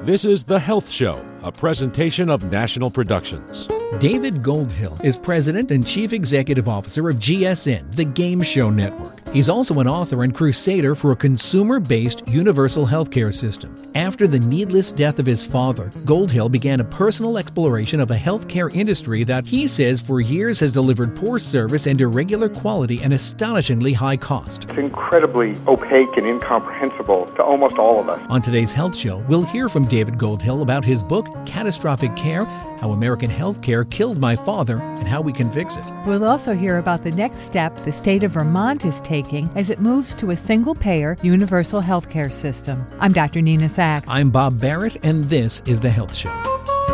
This is The Health Show, a presentation of National Productions. David Goldhill is President and Chief Executive Officer of GSN, the Game Show Network. He's also an author and crusader for a consumer-based universal healthcare system. After the needless death of his father, Goldhill began a personal exploration of a healthcare industry that he says for years has delivered poor service and irregular quality and astonishingly high cost. It's incredibly opaque and incomprehensible to almost all of us. On today's Health Show, we'll hear from David Goldhill about his book, Catastrophic Care, How American Healthcare Killed My Father and How We Can Fix It. We'll also hear about the next step the state of Vermont is taking as it moves to a single-payer universal healthcare system. I'm Dr. Nina Sachs. I'm Bob Barrett, and this is The Health Show.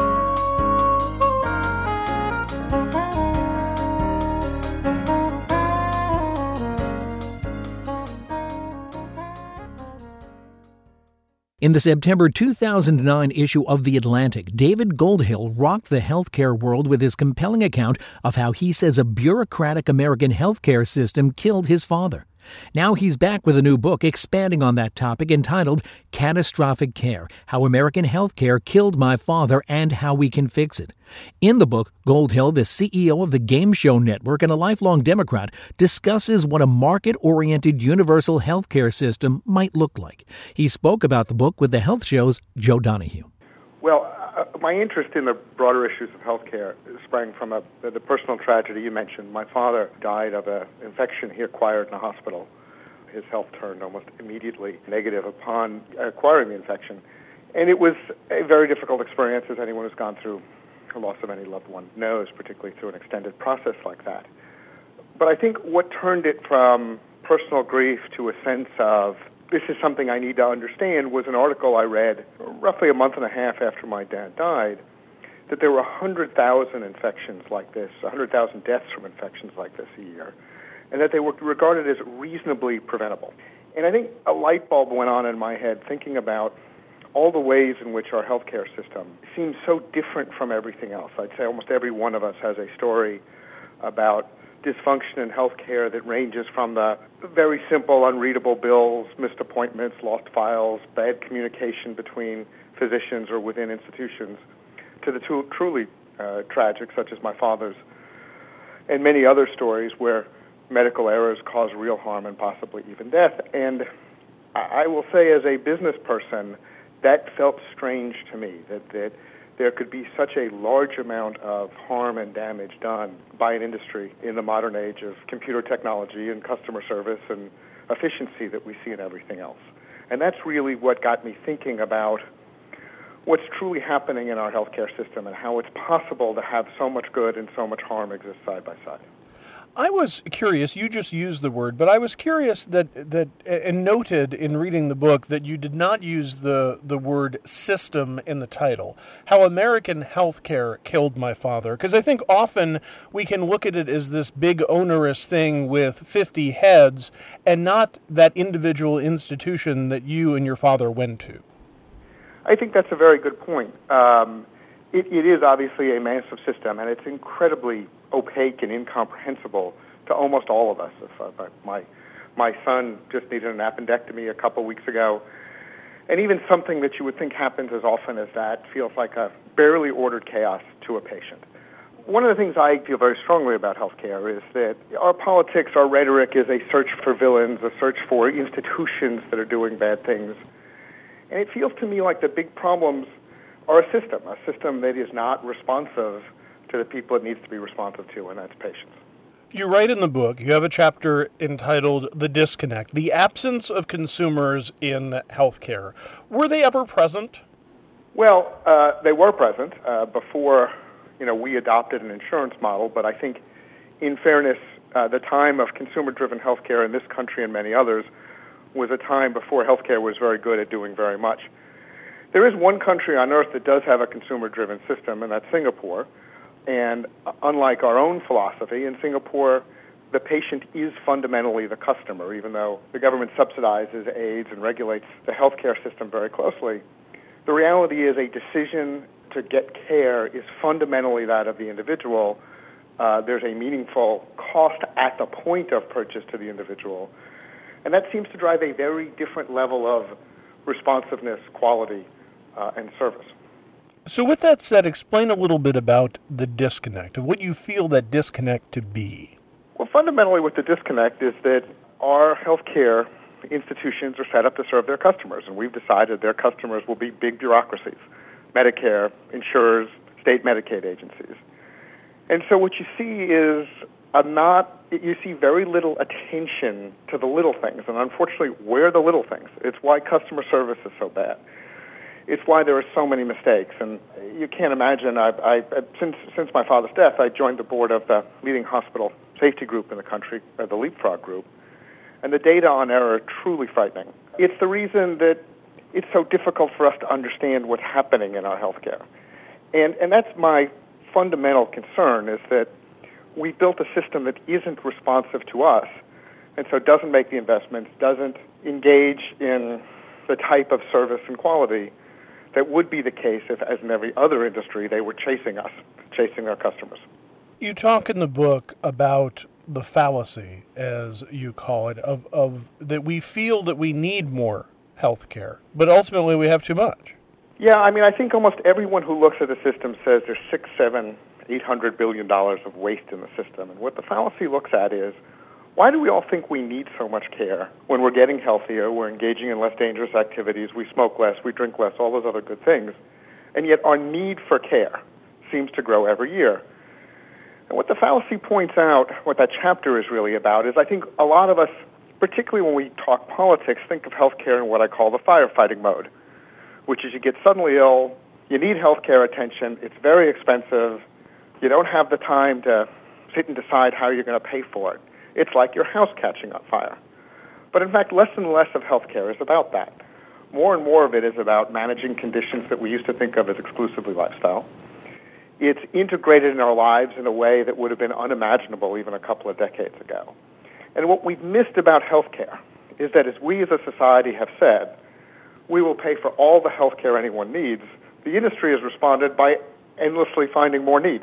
In the September 2009 issue of The Atlantic, David Goldhill rocked the healthcare world with his compelling account of how he says a bureaucratic American healthcare system killed his father. Now he's back with a new book expanding on that topic entitled Catastrophic Care, How American Healthcare Killed My Father and How We Can Fix It. In the book, Goldhill, the CEO of the Game Show Network and a lifelong Democrat, discusses what a market-oriented universal healthcare system might look like. He spoke about the book with The Health Show's Joe Donahue. Well, my interest in the broader issues of healthcare sprang from the personal tragedy you mentioned. My father died of an infection he acquired in a hospital. His health turned almost immediately negative upon acquiring the infection. And it was a very difficult experience, as anyone who's gone through the loss of any loved one knows, particularly through an extended process like that. But I think what turned it from personal grief to a sense of this is something I need to understand was an article I read roughly a month and a half after my dad died, that there were 100,000 infections like this, 100,000 deaths from infections like this a year, and that they were regarded as reasonably preventable. And I think a light bulb went on in my head thinking about all the ways in which our healthcare system seems so different from everything else. I'd say almost every one of us has a story about dysfunction in healthcare that ranges from the very simple, unreadable bills, missed appointments, lost files, bad communication between physicians or within institutions, to the truly tragic, such as my father's, and many other stories where medical errors cause real harm and possibly even death. And I will say, as a business person, that felt strange to me, that there could be such a large amount of harm and damage done by an industry in the modern age of computer technology and customer service and efficiency that we see in everything else. And that's really what got me thinking about what's truly happening in our healthcare system and how it's possible to have so much good and so much harm exist side by side. I was curious, you just used the word, but I was curious that and noted in reading the book that you did not use the word system in the title. How American Healthcare Killed My Father. Because I think often we can look at it as this big onerous thing with 50 heads and not that individual institution that you and your father went to. I think that's a very good point. It is obviously a massive system, and it's incredibly opaque and incomprehensible to almost all of us. My son just needed an appendectomy a couple weeks ago, and even something that you would think happens as often as that feels like a barely ordered chaos to a patient. One of the things I feel very strongly about healthcare is that our politics, our rhetoric is a search for villains, a search for institutions that are doing bad things. And it feels to me like the big problems are a system that is not responsive to the people it needs to be responsive to, and that's patients. You write in the book, you have a chapter entitled The Disconnect, the absence of consumers in healthcare. Were they ever present? Well, they were present before we adopted an insurance model, but I think, in fairness, the time of consumer-driven healthcare in this country and many others was a time before healthcare was very good at doing very much. There is one country on earth that does have a consumer-driven system, and that's Singapore. And unlike our own philosophy, in Singapore, the patient is fundamentally the customer, even though the government subsidizes, aids, and regulates the healthcare system very closely. The reality is a decision to get care is fundamentally that of the individual. There's a meaningful cost at the point of purchase to the individual. And that seems to drive a very different level of responsiveness, quality, and service. So with that said, explain a little bit about the disconnect, of what you feel that disconnect to be. Well, fundamentally what the disconnect is that our healthcare institutions are set up to serve their customers, and we've decided their customers will be big bureaucracies, Medicare, insurers, state Medicaid agencies. And so what you see is you see very little attention to the little things, and unfortunately, where are the little things? It's why customer service is so bad. It's why there are so many mistakes, and you can't imagine. Since my father's death, I joined the board of the leading hospital safety group in the country, the Leapfrog Group, and the data on error are truly frightening. It's the reason that it's so difficult for us to understand what's happening in our healthcare, and that's my fundamental concern, is that we built a system that isn't responsive to us, and so doesn't make the investments, doesn't engage in the type of service and quality that would be the case if, as in every other industry, they were chasing us, chasing their customers. You talk in the book about the fallacy, as you call it, of that we feel that we need more health care, but ultimately we have too much. Yeah, I mean, I think almost everyone who looks at the system says there's $600, $700, $800 billion of waste in the system. And what the fallacy looks at is, why do we all think we need so much care when we're getting healthier, we're engaging in less dangerous activities, we smoke less, we drink less, all those other good things, and yet our need for care seems to grow every year? And what the fallacy points out, what that chapter is really about, is I think a lot of us, particularly when we talk politics, think of healthcare in what I call the firefighting mode, which is you get suddenly ill, you need healthcare attention, it's very expensive, you don't have the time to sit and decide how you're going to pay for it. It's like your house catching on fire. But in fact, less and less of healthcare is about that. More and more of it is about managing conditions that we used to think of as exclusively lifestyle. It's integrated in our lives in a way that would have been unimaginable even a couple of decades ago. And what we've missed about healthcare is that as we as a society have said, we will pay for all the healthcare anyone needs, the industry has responded by endlessly finding more need.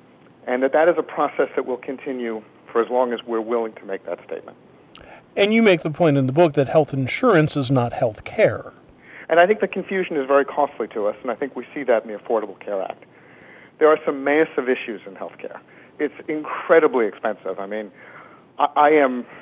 And that is a process that will continue for as long as we're willing to make that statement. And you make the point in the book that health insurance is not health care. And I think the confusion is very costly to us, and I think we see that in the Affordable Care Act. There are some massive issues in healthcare. It's incredibly expensive. I mean, I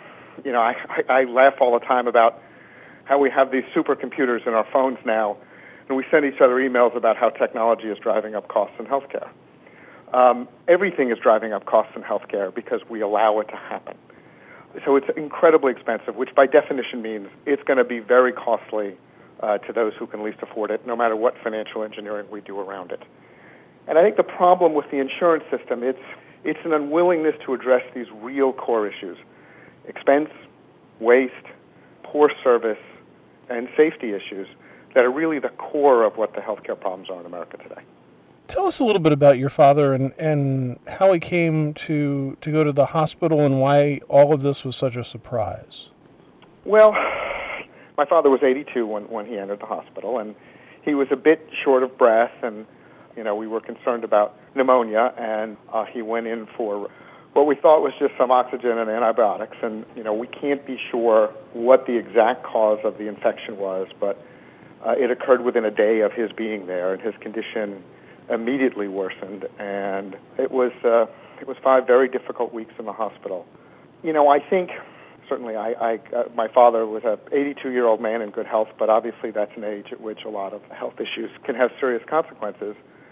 laugh all the time about how we have these supercomputers in our phones now, and we send each other emails about how technology is driving up costs in healthcare. Everything is driving up costs in healthcare because we allow it to happen. So it's incredibly expensive, which by definition means it's going to be very costly to those who can least afford it, no matter what financial engineering we do around it. And I think the problem with the insurance system, it's an unwillingness to address these real core issues: expense, waste, poor service, and safety issues that are really the core of what the healthcare problems are in America today. Tell us a little bit about your father and how he came to go to the hospital and why all of this was such a surprise. Well, my father was 82 when he entered the hospital, and he was a bit short of breath, and we were concerned about pneumonia, and he went in for what we thought was just some oxygen and antibiotics, and we can't be sure what the exact cause of the infection was, but it occurred within a day of his being there, and his condition immediately worsened, and it was 5 very difficult weeks in the hospital. I think certainly my father was a 82-year-old man in good health, but obviously that's an age at which a lot of health issues can have serious consequences.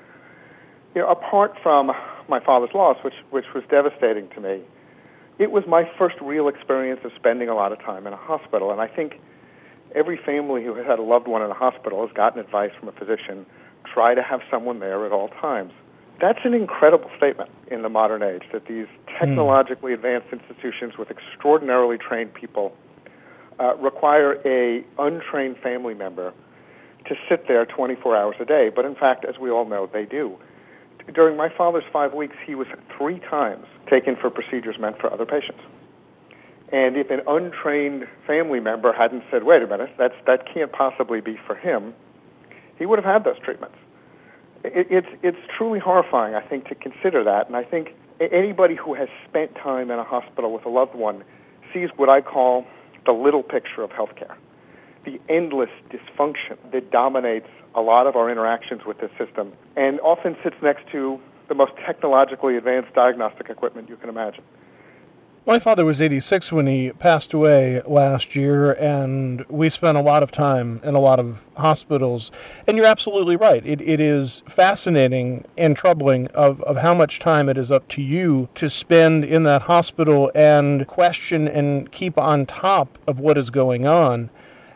Apart from my father's loss, which was devastating to me, it was my first real experience of spending a lot of time in a hospital, and I think every family who has had a loved one in a hospital has gotten advice from a physician: try to have someone there at all times. That's an incredible statement in the modern age, that these technologically advanced institutions with extraordinarily trained people require a untrained family member to sit there 24 hours a day. But in fact, as we all know, they do. During my father's 5 weeks, he was 3 times taken for procedures meant for other patients. And if an untrained family member hadn't said, wait a minute, that can't possibly be for him, he would have had those treatments. It's truly horrifying, I think, to consider that. And I think anybody who has spent time in a hospital with a loved one sees what I call the little picture of healthcare. the endless dysfunction that dominates a lot of our interactions with this system and often sits next to the most technologically advanced diagnostic equipment you can imagine. My father was 86 when he passed away last year, and we spent a lot of time in a lot of hospitals. And you're absolutely right. It is fascinating and troubling of how much time it is up to you to spend in that hospital and question and keep on top of what is going on.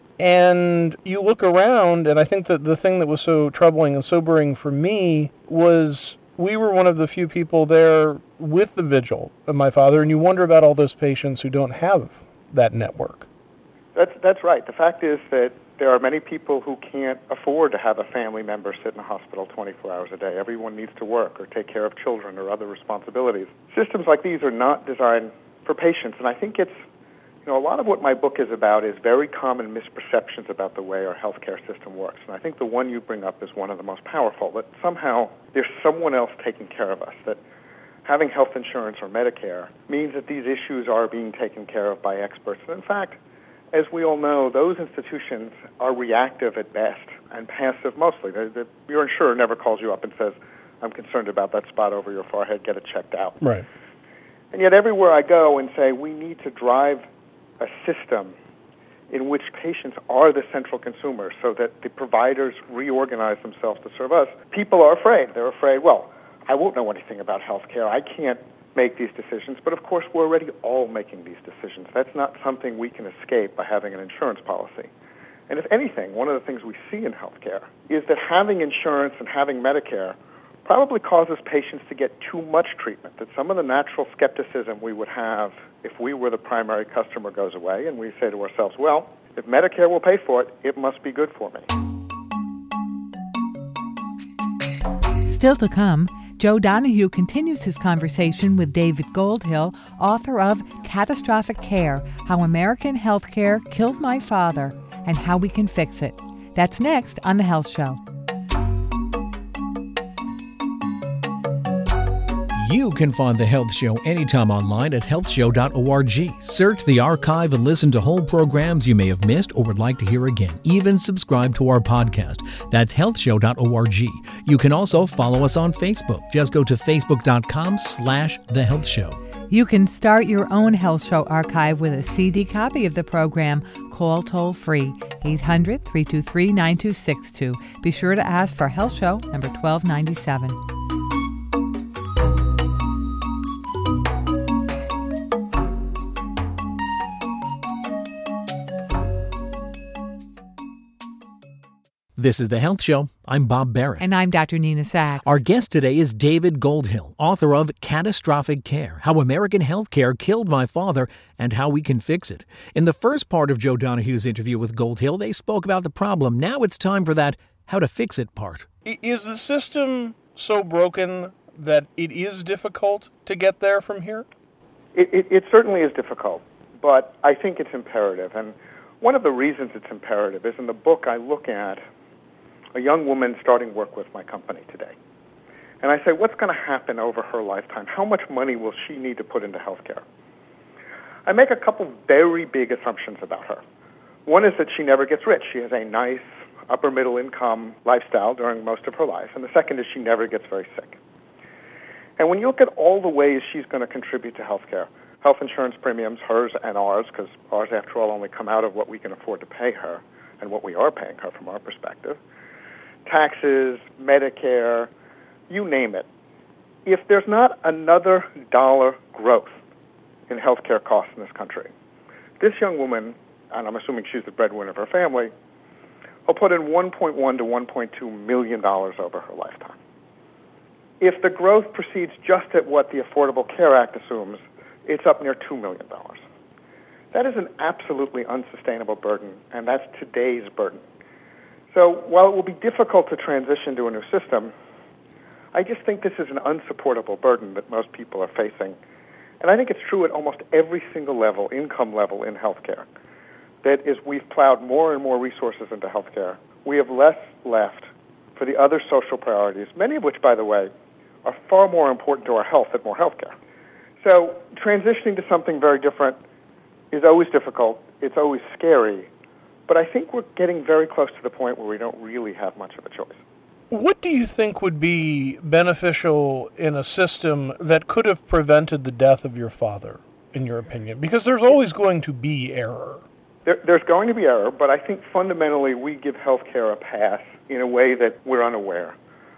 And you look around, and I think that the thing that was so troubling and sobering for me was we were one of the few people there with the vigil of my father, and you wonder about all those patients who don't have that network. That's right. The fact is that there are many people who can't afford to have a family member sit in a hospital 24 hours a day. Everyone needs to work or take care of children or other responsibilities. Systems like these are not designed for patients, and I think it's a lot of what my book is about is very common misperceptions about the way our healthcare system works. And I think the one you bring up is one of the most powerful, that somehow there's someone else taking care of us, that having health insurance or Medicare means that these issues are being taken care of by experts. And in fact, as we all know, those institutions are reactive at best and passive mostly. Your insurer never calls you up and says, I'm concerned about that spot over your forehead, get it checked out. Right. And yet everywhere I go and say we need to drive a system in which patients are the central consumers so that the providers reorganize themselves to serve us, people are afraid. They're afraid, well, I won't know anything about healthcare. I can't make these decisions. But of course, we're already all making these decisions. That's not something we can escape by having an insurance policy. And if anything, one of the things we see in healthcare is that having insurance and having Medicare probably causes patients to get too much treatment, that some of the natural skepticism we would have if we were the primary customer goes away, and we say to ourselves, well, if Medicare will pay for it, it must be good for me. Still to come, Joe Donahue continues his conversation with David Goldhill, author of Catastrophic Care, How American Healthcare Killed My Father and How We Can Fix It. That's next on The Health Show. You can find The Health Show anytime online at healthshow.org. Search the archive and listen to whole programs you may have missed or would like to hear again. Even subscribe to our podcast. That's healthshow.org. You can also follow us on Facebook. Just go to facebook.com/The Health Show. You can start your own Health Show archive with a CD copy of the program. Call toll-free 800-323-9262. Be sure to ask for Health Show number 1297. This is The Health Show. I'm Bob Barrett. And I'm Dr. Nina Sachs. Our guest today is David Goldhill, author of Catastrophic Care, How American Healthcare Killed My Father and How We Can Fix It. In the first part of Joe Donahue's interview with Goldhill, they spoke about the problem. Now it's time for that how to fix it part. Is the system so broken that it is difficult to get there from here? It certainly is difficult, but I think it's imperative. And one of the reasons it's imperative is in the book I look at a young woman starting work with my company today. And I say, what's going to happen over her lifetime? How much money will she need to put into healthcare? I make a couple very big assumptions about her. One is that she never gets rich. She has a nice upper middle income lifestyle during most of her life. And the second is she never gets very sick. And when you look at all the ways she's going to contribute to healthcare, health insurance premiums, hers and ours, because ours, after all, only come out of what we can afford to pay her and what we are paying her from our perspective, taxes, Medicare, you name it. If there's not another dollar growth in healthcare costs in this country, this young woman, and I'm assuming she's the breadwinner of her family, will put in $1.1 to $1.2 million over her lifetime. If the growth proceeds just at what the Affordable Care Act assumes, it's up near $2 million. That is an absolutely unsustainable burden, and that's today's burden. So while it will be difficult to transition to a new system, I just think this is an unsupportable burden that most people are facing. And I think it's true at almost every single level, income level in healthcare, that as we've plowed more and more resources into healthcare, we have less left for the other social priorities, many of which, by the way, are far more important to our health than more healthcare. So transitioning to something very different is always difficult. It's always scary. But I think we're getting very close to the point where we don't really have much of a choice. What do you think would be beneficial in a system that could have prevented the death of your father, in your opinion? Because there's always going to be error. There's going to be error, but I think fundamentally we give healthcare a pass in a way that we're unaware.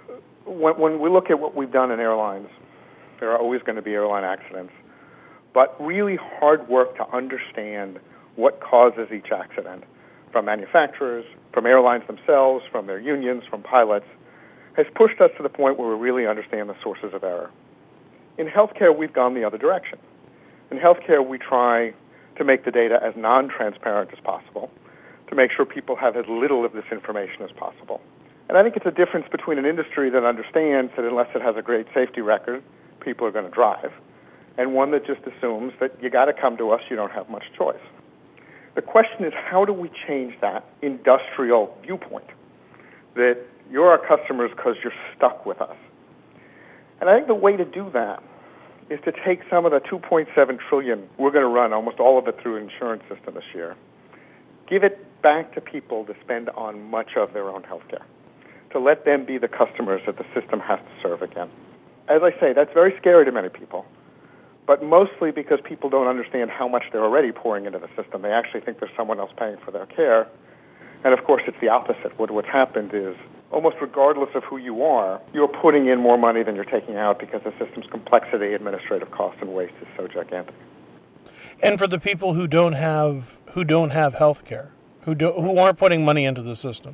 When we look at what we've done in airlines, there are always going to be airline accidents, but really hard work to understand what causes each accident, from manufacturers, from airlines themselves, from their unions, from pilots, has pushed us to the point where we really understand the sources of error. In healthcare, we've gone the other direction. In healthcare, we try to make the data as non-transparent as possible, to make sure people have as little of this information as possible. And I think it's a difference between an industry that understands that unless it has a great safety record, people are going to drive, and one that just assumes that you got to come to us, you don't have much choice. The question is, how do we change that industrial viewpoint that you're our customers because you're stuck with us? And I think the way to do that is to take some of the $2.7 trillion we're going to run, almost all of it through an insurance system this year, give it back to people to spend on much of their own health care, to let them be the customers that the system has to serve again. As I say, that's very scary to many people, but mostly because people don't understand how much they're already pouring into the system. They actually think there's someone else paying for their care. And of course, it's the opposite. What's happened is, almost regardless of who you are, you're putting in more money than you're taking out because the system's complexity, administrative cost, and waste is so gigantic. And for the people who don't have health care, who aren't putting money into the system?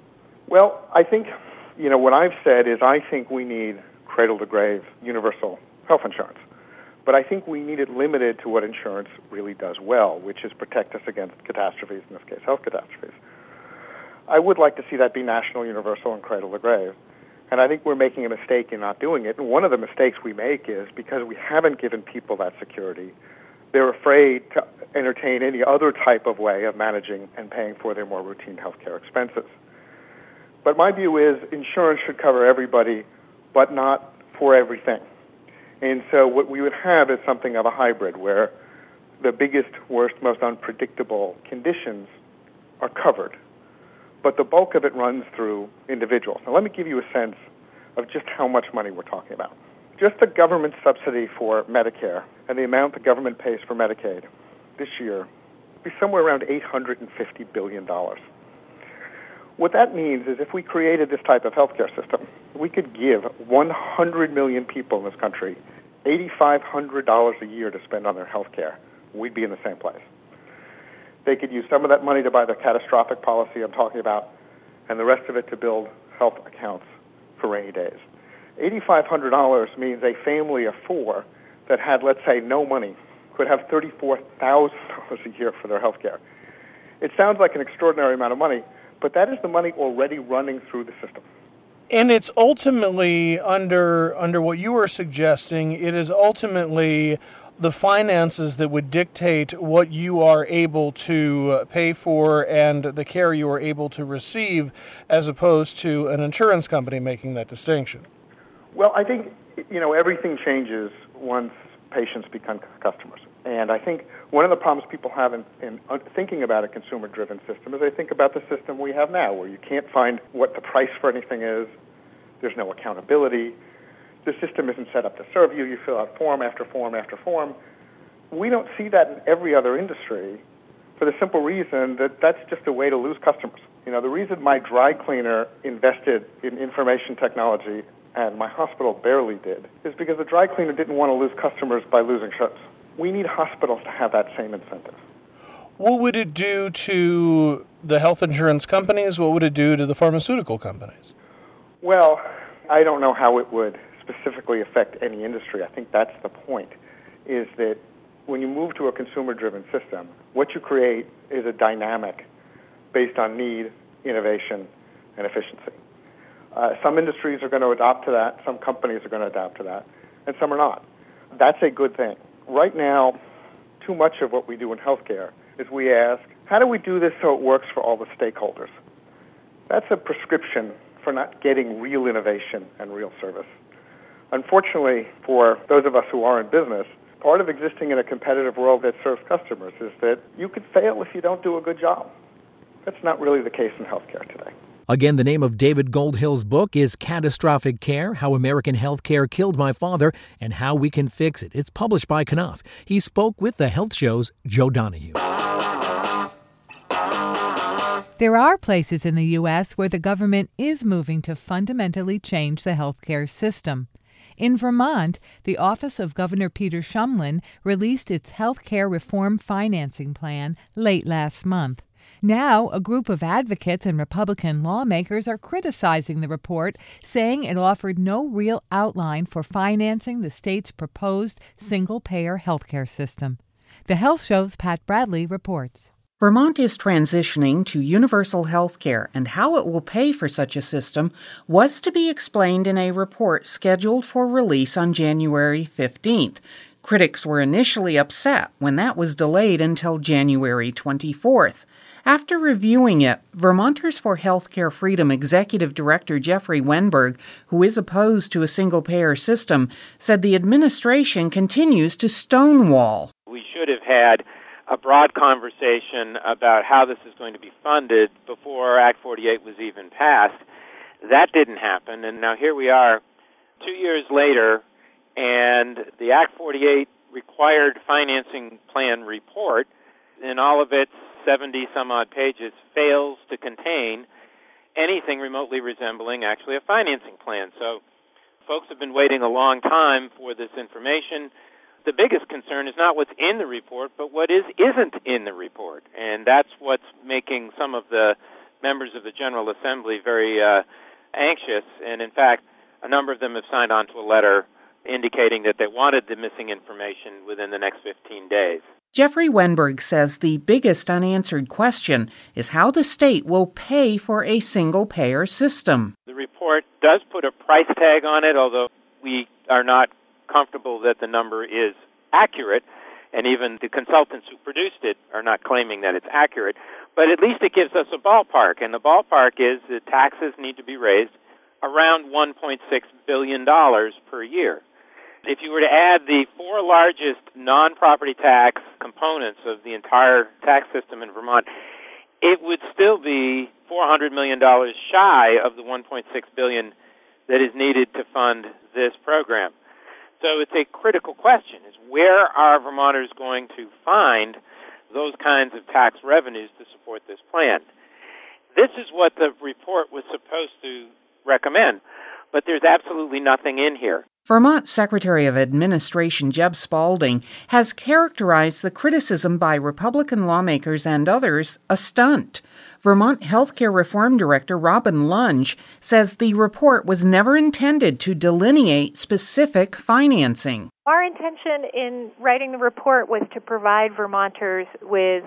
Well, I think, what I've said is I think we need cradle-to-grave universal health insurance. But I think we need it limited to what insurance really does well, which is protect us against catastrophes, in this case, health catastrophes. I would like to see that be national, universal, and cradle-to-grave. And I think we're making a mistake in not doing it. And one of the mistakes we make is because we haven't given people that security, they're afraid to entertain any other type of way of managing and paying for their more routine health care expenses. But my view is insurance should cover everybody, but not for everything. And so what we would have is something of a hybrid where the biggest, worst, most unpredictable conditions are covered, but the bulk of it runs through individuals. Now let me give you a sense of just how much money we're talking about. Just the government subsidy for Medicare and the amount the government pays for Medicaid this year will be somewhere around $850 billion. What that means is if we created this type of healthcare system, we could give 100 million people in this country $8,500 a year to spend on their health care. We'd be in the same place. They could use some of that money to buy the catastrophic policy I'm talking about, and the rest of it to build health accounts for rainy days. $8,500 means a family of four that had, let's say, no money could have $34,000 a year for their health care. It sounds like an extraordinary amount of money, but that is the money already running through the system. And it's ultimately, under what you are suggesting, it is ultimately the finances that would dictate what you are able to pay for and the care you are able to receive, as opposed to an insurance company making that distinction. Well, I think, everything changes once patients become customers. And I think one of the problems people have in thinking about a consumer-driven system is they think about the system we have now, where you can't find what the price for anything is, there's no accountability, the system isn't set up to serve you, you fill out form after form after form. We don't see that in every other industry for the simple reason that that's just a way to lose customers. The reason my dry cleaner invested in information technology and my hospital barely did is because the dry cleaner didn't want to lose customers by losing shows. We need hospitals to have that same incentive. What would it do to the health insurance companies? What would it do to the pharmaceutical companies? Well, I don't know how it would specifically affect any industry. I think that's the point, is that when you move to a consumer-driven system, what you create is a dynamic based on need, innovation, and efficiency. Some industries are going to adopt to that, some companies are going to adapt to that, and some are not. That's a good thing. Right now, too much of what we do in healthcare is we ask, how do we do this so it works for all the stakeholders? That's a prescription for not getting real innovation and real service. Unfortunately, for those of us who are in business, part of existing in a competitive world that serves customers is that you could fail if you don't do a good job. That's not really the case in healthcare today. Again, the name of David Goldhill's book is Catastrophic Care, How American Healthcare Killed My Father and How We Can Fix It. It's published by Knopf. He spoke with the Health Show's Joe Donahue. There are places in the U.S. where the government is moving to fundamentally change the healthcare system. In Vermont, the Office of Governor Peter Shumlin released its healthcare reform financing plan late last month. Now, a group of advocates and Republican lawmakers are criticizing the report, saying it offered no real outline for financing the state's proposed single-payer healthcare system. The Health Show's Pat Bradley reports. Vermont is transitioning to universal health care, and how it will pay for such a system was to be explained in a report scheduled for release on January 15th. Critics were initially upset when that was delayed until January 24th. After reviewing it, Vermonters for Healthcare Freedom Executive Director Jeffrey Wenberg, who is opposed to a single-payer system, said the administration continues to stonewall. We should have had a broad conversation about how this is going to be funded before Act 48 was even passed. That didn't happen, and now here we are 2 years later, and the Act 48 required financing plan report, in all of its 70-some-odd pages, fails to contain anything remotely resembling actually a financing plan. So folks have been waiting a long time for this information. The biggest concern is not what's in the report, but what isn't in the report. And that's what's making some of the members of the General Assembly very anxious. And in fact, a number of them have signed on to a letter indicating that they wanted the missing information within the next 15 days. Jeffrey Wenberg says the biggest unanswered question is how the state will pay for a single-payer system. The report does put a price tag on it, although we are not comfortable that the number is accurate, and even the consultants who produced it are not claiming that it's accurate. But at least it gives us a ballpark, and the ballpark is that taxes need to be raised around $1.6 billion per year. If you were to add the four largest non-property tax components of the entire tax system in Vermont, it would still be $400 million shy of the $1.6 billion that is needed to fund this program. So it's a critical question, is where are Vermonters going to find those kinds of tax revenues to support this plan? This is what the report was supposed to recommend, but there's absolutely nothing in here. Vermont Secretary of Administration Jeb Spaulding has characterized the criticism by Republican lawmakers and others a stunt. Vermont Healthcare Reform Director Robin Lunge says the report was never intended to delineate specific financing. Our intention in writing the report was to provide Vermonters with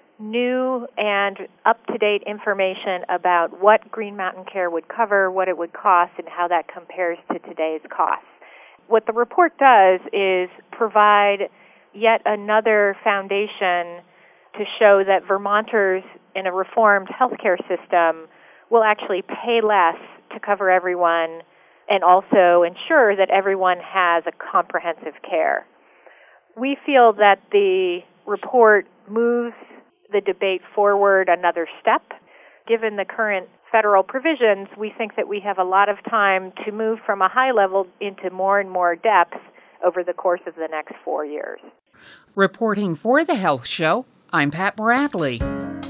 new and up-to-date information about what Green Mountain Care would cover, what it would cost, and how that compares to today's costs. What the report does is provide yet another foundation to show that Vermonters in a reformed healthcare system will actually pay less to cover everyone and also ensure that everyone has a comprehensive care. We feel that the report moves the debate forward another step. Given the current federal provisions, we think that we have a lot of time to move from a high level into more and more depth over the course of the next 4 years. Reporting for The Health Show, I'm Pat Bradley.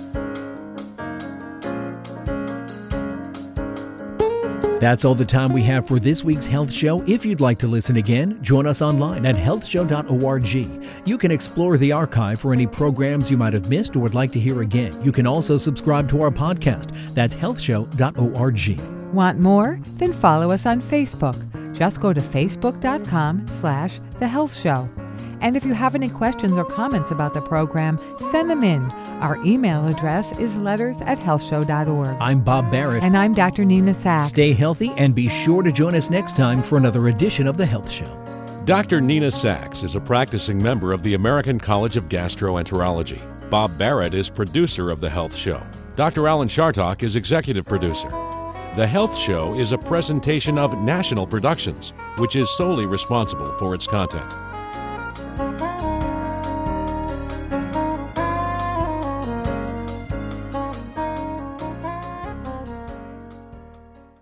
That's all the time we have for this week's Health Show. If you'd like to listen again, join us online at healthshow.org. You can explore the archive for any programs you might have missed or would like to hear again. You can also subscribe to our podcast. That's healthshow.org. Want more? Then follow us on Facebook. Just go to facebook.com/The Health Show. And if you have any questions or comments about the program, send them in. Our email address is letters@healthshow.org. I'm Bob Barrett. And I'm Dr. Nina Sachs. Stay healthy and be sure to join us next time for another edition of The Health Show. Dr. Nina Sachs is a practicing member of the American College of Gastroenterology. Bob Barrett is producer of The Health Show. Dr. Alan Chartock is executive producer. The Health Show is a presentation of National Productions, which is solely responsible for its content.